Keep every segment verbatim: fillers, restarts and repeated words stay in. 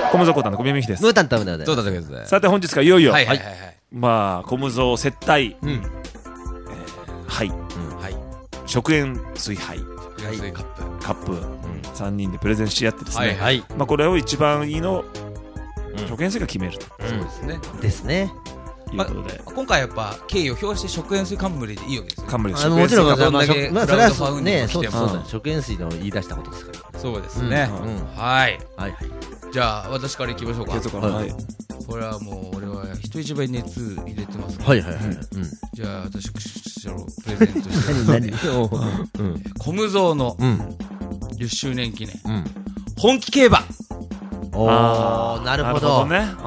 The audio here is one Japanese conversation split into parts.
小室コタンの小宮美です。 ムータンタムだね。 そうだったけど。 さて本日からいよいよ、 はいはいはいはい。 まあ小室接待、 うん。 えー、はい、 はい。 食塩水杯塩水カップ。 カップ、うん、さんにんでプレゼンし合ってですね、 はいはい。 まあこれを一番いいの、 うん、 食塩水が決めると、 うん、そうですね。 ですね。 いうことで、 ま、今回やっぱ敬意を表して食塩水冠でいいわけですよ。 冠です。 あのもちろん、まあ、 どんだけまあ、それはね、そうだそうだ、食塩水の言い出したことですから。 そうですね。 うんうん、 はいはいはい。 じゃあ私からいきましょうか。 はい。 これはもう俺は人一倍熱入れてますから。 はいはいはい。うん、 じゃあ私プレゼントして何何コムゾーのじゅっしゅうねん記念、うん、本気競馬。 おー、なるほどね。うん。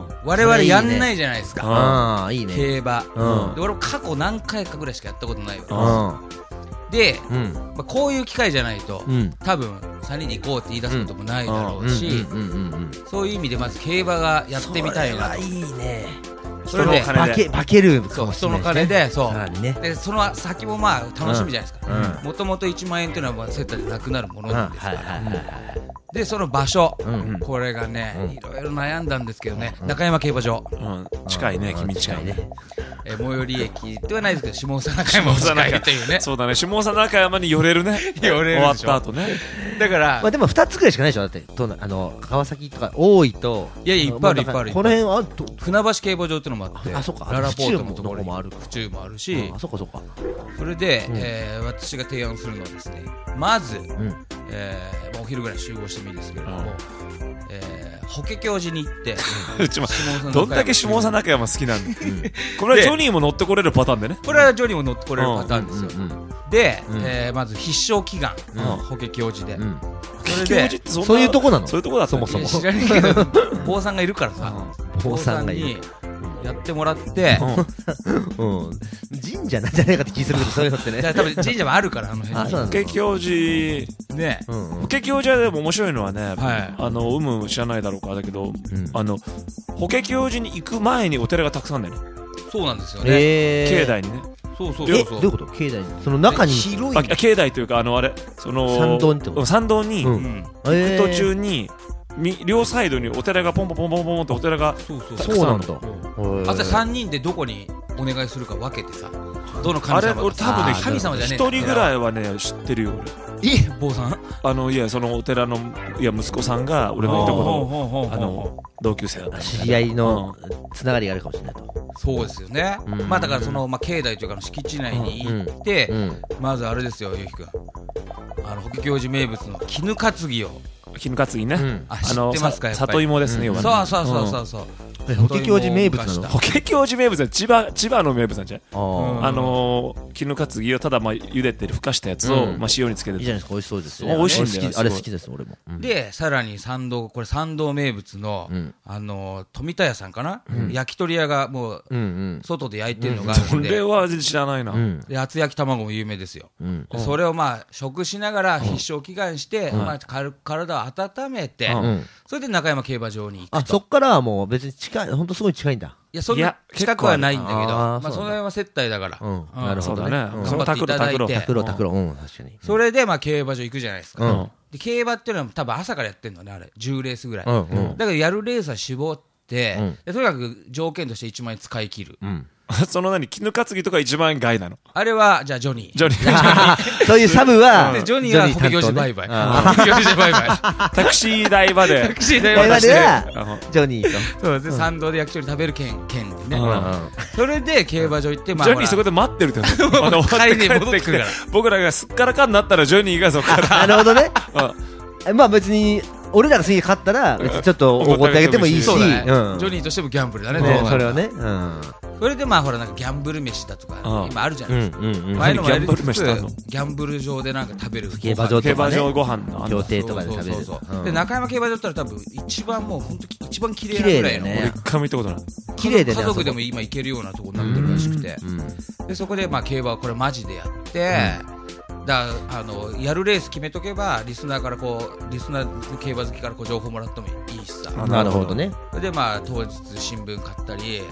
我々やんないじゃないですか。 ああ、いいね。 競馬。 うん。 で俺も過去何回かぐらいしかやったことないわけです。で、うんまあ、こういう機会じゃないと、うん、多分さんにんで行こうって言い出すこともないだろうし、そういう意味でまず競馬がやってみたいなと。 それはいいね。 それで化け化けるかもしれない、ね、 人の金でそう、 ね、 でその先もまあ楽しみじゃないですか。もともといちまんえんというのはまあセットでなくなるものなんですから。でその場所、うん、これがね、うん、いろいろ悩んだんですけどね、うん、中山競馬場、 うん、近いね、君近いね。 え最寄り駅ではないですけど下総中山も近いというね。 そうだね、下総中山に寄れるね。 寄れるでしょ。 終わった後ね。 だからまあでもふたつぐらいしかないでしょ。だってとあの川崎とか大井と、 いやいやいっぱいあるいっぱいある。 この辺は船橋競馬場っていうのもあって、 あそっか、 ララポートのところもある、 府中もあるし、 あそっかそっか。 それで、うんえー、私が提案するのはですね、まず、うんえーまあ、お昼ぐらい集合してもいいですけれども、うんえー、法華経寺に行ってどんだけ下総中山好きなんだ、うん、これはジョニーも乗ってこれるパターンでね。 これはジョニーも乗ってこれるパターンですよ、うんうんうん、で、うんえー、まず必勝祈願、うん、法華経寺で、うん、それでそういうとこなの。 そういうとこだそもそも知らないけど坊さんがいるからさ、坊さんにやってもらって、 うんうん、神社なんじゃないかって気するけど、そういうのってね。 多分神社もあるから、あの辺に。 法華経寺ね、法華経寺でも面白いのはね、はい、あの有無知らないだろうかだけど、うん、あの法華経寺に行く前にお寺がたくさんあるんだよね。 そうなんですよね。 境内にね。 そうそうそう。え、 どういうこと？境内に。その中に広い。 境内というかあのあれその参道にってこと？ 参道に行く途中に。両サイドにお寺がポンポンポンポンポンってお寺がそうそうそうなんだ。 あとさんにんでどこにお願いするか分けてさ、どの神様か。 あれ俺多分ね神様じゃねえ。 一人ぐらいはね知ってるよ俺。え、坊さん？ あのいやそのお寺のいや息子さんが俺のいとこのあの同級生だった。 知り合いのつながりがあるかもしれないと。 そうですよね。まあだからそのまあ境内というかの敷地内に行ってまずあれですよ、ゆうひくん。あの法華経寺名物の絹担ぎを。 絹担ぎね、うん、 あ知ってますか。 里芋ですね、うん、 そうそうそうそうそう、 うん、法華経寺名物なの。 法華経寺名物は千葉千葉の名物なんじゃない。あ、あのー、絹担ぎをただまあ茹でてるふかしたやつを、うん、まあ塩につけていいじゃないですか。美味しそうですよ、 ね、美味しいんだよ。 あれ好きです俺も、 うん、でさらに参道、これ参道名物の、うん、あのー、富田屋さんかな、うん、焼き鳥屋がもう、うんうん、外で焼いてるのがあるんで、 それは知らないな、うん、 で厚焼き卵も有名ですよ、うん、それをまあ食しながら必勝祈願して、うんまあ、体を温めて、うん、それで中山競馬場に行くと。 あ、そっからはもう別に近い、本当すごい近いんだ。 いや、そんな近くはないんだけど、あまあその辺は接待だから、うんうん、なるほどね。 頑張っていただいて、 タクロタクロ、うん、確かに。 それでまあ競馬場行くじゃないですか。うん、で競馬っていうのは多分朝からやってんのね、あれじゅうレースぐらい。うんうん、だからやるレースは絞って、うん、でとにかく条件としていちまんえん使い切る。うんその何絹担ぎとかいちまんえん外なの。 あれはじゃあジョニー。 ジョニー。 そういうサブは。 でジョニーは法華経寺バイバイ。法華経寺バイバイ。 タクシー代まで。 タクシー代までジョニーと。そうで参道で焼き鳥食べる券券でね。それで競馬場行ってまあジョニーそこで待ってるって。 まだ帰りに戻ってくるから。 僕らがすっからかになったらジョニーがそこから。 なるほどね。まあ別に。俺らが次勝ったらちょっとおごってあげてもいいし、ジョニーとしてもギャンブルだね。 それはね。 それでまあほらなんかギャンブル飯だとか今あるじゃないですか。 前のもやりつつギャンブル場でなんか食べる競馬場とかね。 ご飯の競艇とかで食べる。 で中山競馬場だったら多分一番もう本当一番綺麗なぐらいの。 俺一回も行ったことない。 綺麗でね。 家族でも今行けるようなとこになってるらしくて、でそこでまあ競馬はこれマジでやって。だあのやるレース決めとけばリスナーからこうリスナー競馬好きからこう情報もらってもいいしさ。 なるほどね。 でまあ当日新聞買ったり、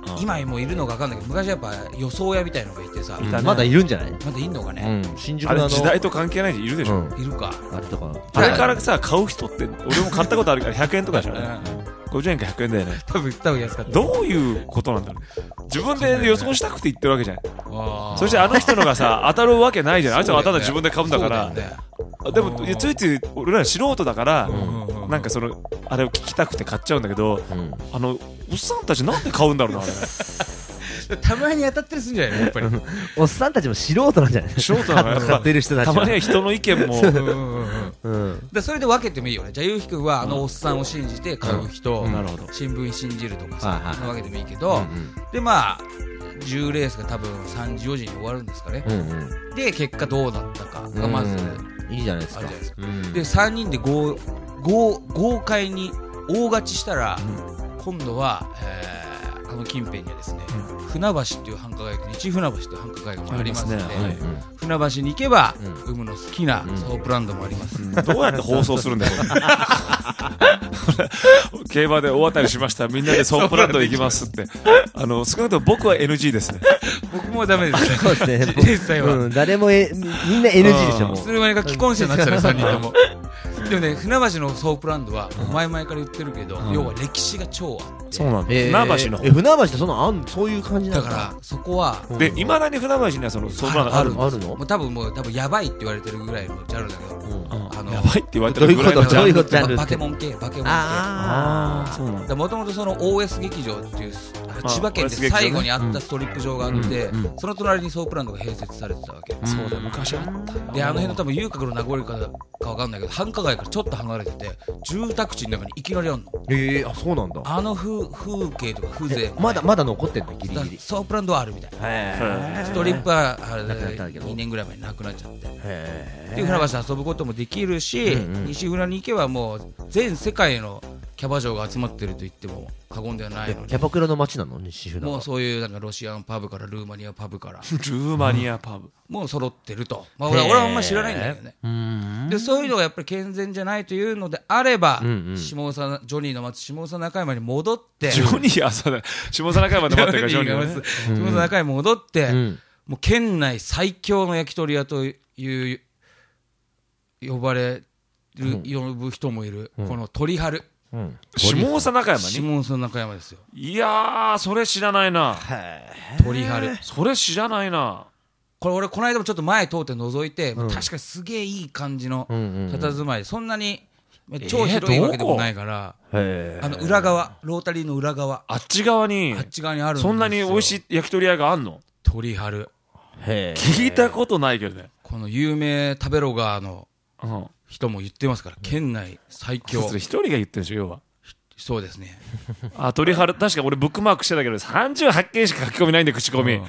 今もういるのか分かんないけど、昔やっぱ予想屋みたいのがいてさ、 まだいるんじゃない？ まだいんのかね。 新宿のあれ時代と関係ないでいるでしょ。 いるか。 あれとかあれからさ買う人って俺も買ったことあるからひゃくえんとかでしょ。ごじゅうえんかひゃくえんだよね。 多分多分安かった。 どういうことなんだろう。自分で予想したくて言ってるわけじゃない。そしてあの人のがさ当たるわけないじゃない。あいつはただ自分で買うんだから。でもついつい俺ら素人だからなんかそのあれを聞きたくて買っちゃうんだけど、あのおっさんたちなんで買うんだろうなあれ。 たまに当たったりするんじゃないのやっぱり。 おっさんたちも素人なんじゃない？ 素人なん買ってる人たちたまには人の意見もでそれで分けてもいいよね。じゃあゆうひくんはあのおっさんを信じて買う人、新聞信じるとかさ、そんなわけでもいいけど、でまあじゅうレースが多分さんじよじに終わるんですかね。で結果どうなったかがまずいいじゃないですか。 でさんにんで豪豪快に大勝ちしたら今度はあの近辺にはですね、船橋っていう繁華街、日船橋っていう繁華街がありますので、船橋に行けばウムの好きなソープランドもあります。 どうやって放送するんだよ競馬で大当たりしました、みんなでソープランド行きますって。あの少なくとも僕は エヌジー ですね。 僕もダメです。 そうですね。 実際は誰もみんな エヌジー でしょ。もうそれまでが既婚者になっちゃうねさんにんとも。でもね、船橋のソープランドは前々から言ってるけど、要は歴史が超あって。 そうなんだ。船橋のえ船橋ってそんなあんそういう感じなんだ。 だからそこはでいまだに船橋にはそのソープランドあるあるの？ もう多分もう多分やばいって言われてるぐらいのジャンルだけど、 あのやばいって言われてるぐらいのジャンル。 バケモン系バケモン系。 ああそうなんだ。 もともとその オーエス 劇場っていう千葉県で最後にあったストリップ場があって、その隣にソープランドが併設されてたわけ。 そうだ昔あった。 であの辺の多分遊郭の名残かかわかんないけど繁華街からちょっと離れてて住宅地の中にいきなりあんの。 ええあそうなんだ。 あの風風景とか風情まだまだ残ってんのギリギリ。 ソープランドはあるみたいな。ストリップはにねんぐらい前になくなっちゃって。で船橋で遊ぶこともできるし、西船に行けばもう全世界のキャバ嬢が集まってると言っても過言ではないので。 キャバクラの街なの西船は。 もうそういうなんかロシアンパブからルーマニアパブからルーマニアパブもう揃ってると。まあ俺は俺はあんまり知らないんだけどね。でそういうのがやっぱり健全じゃないというのであれば、下総ジョニーの松下総中山に戻ってジョニーあそうだ下総中山で待ってるからジョニー下総中山に戻ってもう県内最強の焼き鳥屋という呼ばれる呼ぶ人もいるこの鳥春。 うん、下総中山に下総中山ですよ。 いやーそれ知らないな。 鳥春それ知らないな。 これ俺この間もちょっと前通って覗いて、うん、確かにすげえいい感じの佇まいでそんなに超広いわけでもないから、えー、あの裏側ロータリーの裏側あっち側にあっち側にあるんですよ。 そんなに美味しい焼き鳥屋があんの？ 鳥春へ聞いたことないけどね。 この有名食べロガーの人も言ってますから、うん、県内最強。 一人が言ってるでしょ要は。 そうですね。 あ鳥春確か俺ブックマークしてたけどさんじゅうはちけんしか書き込みないんで口コミ、うん、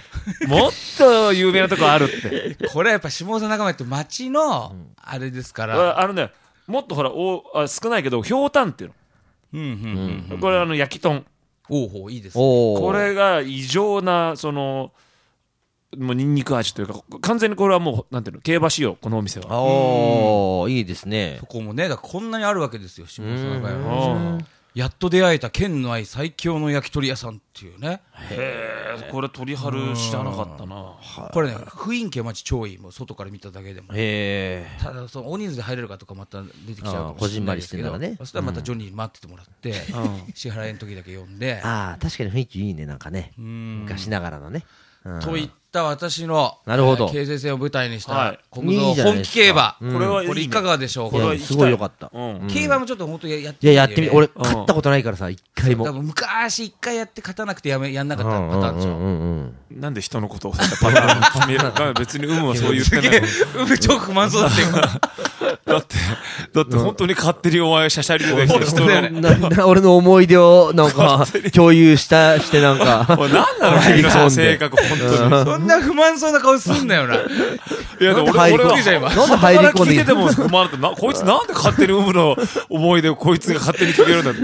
もっと有名なとこあるってこれはやっぱ下総中山って町のあれですから、 うん、あのねもっとほらおあ少ないけどひょうたんっていうの、うんうんうん、これあの焼き豚おおいいですね。 これが異常なそのもうニンニク味というか完全にこれはもうなんていうの競馬仕様このお店は。 おおいいですね。 そこもねだからこんなにあるわけですよ下総中山。やっと出会えた県内最強の焼き鳥屋さんっていうね。 へえこれ鳥春知らなかったな。 これね雰囲気はマジ超いいもう外から見ただけでも。へえただその大人数で入れるかとかまた出てきちゃうかもしれないですけど、ね、そしたらまたジョニーに待っててもらって、うん、支払いの時だけ呼んでああ確かに雰囲気いいねなんかね昔ながらのね。 といった私のなるほど京成線を舞台にした小室本気競馬、これはいかがでしょうか。 これはすごい良かった。 競馬もちょっと本当やってみて。いややってみ俺勝ったことないからさ一回も。 昔一回やって勝たなくてやめやんなかったパターンでしょ。 なんで人のことをパターン決める別に有無はそう言ってない。 有無超不満そうだってだってだって本当に勝手にお前しゃしゃりで人の俺の思い出をなんか共有したしてなんかなんなの君の性格本当にそんな不満そうな顔すんなよな。いやでも俺俺はなんで入り込んで聞いてても不満ってなこいつなんで勝手に有無の思い出をこいつが勝手に決めるんだって。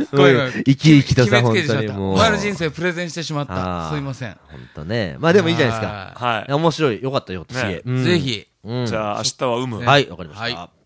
生き生きとさ本当にもうお前の人生プレゼンしてしまった。すいません。 本当ねまあでもいいじゃないですか。はい面白いよかったよすげえ。 ぜひじゃあ明日は有無。 はいわかりました。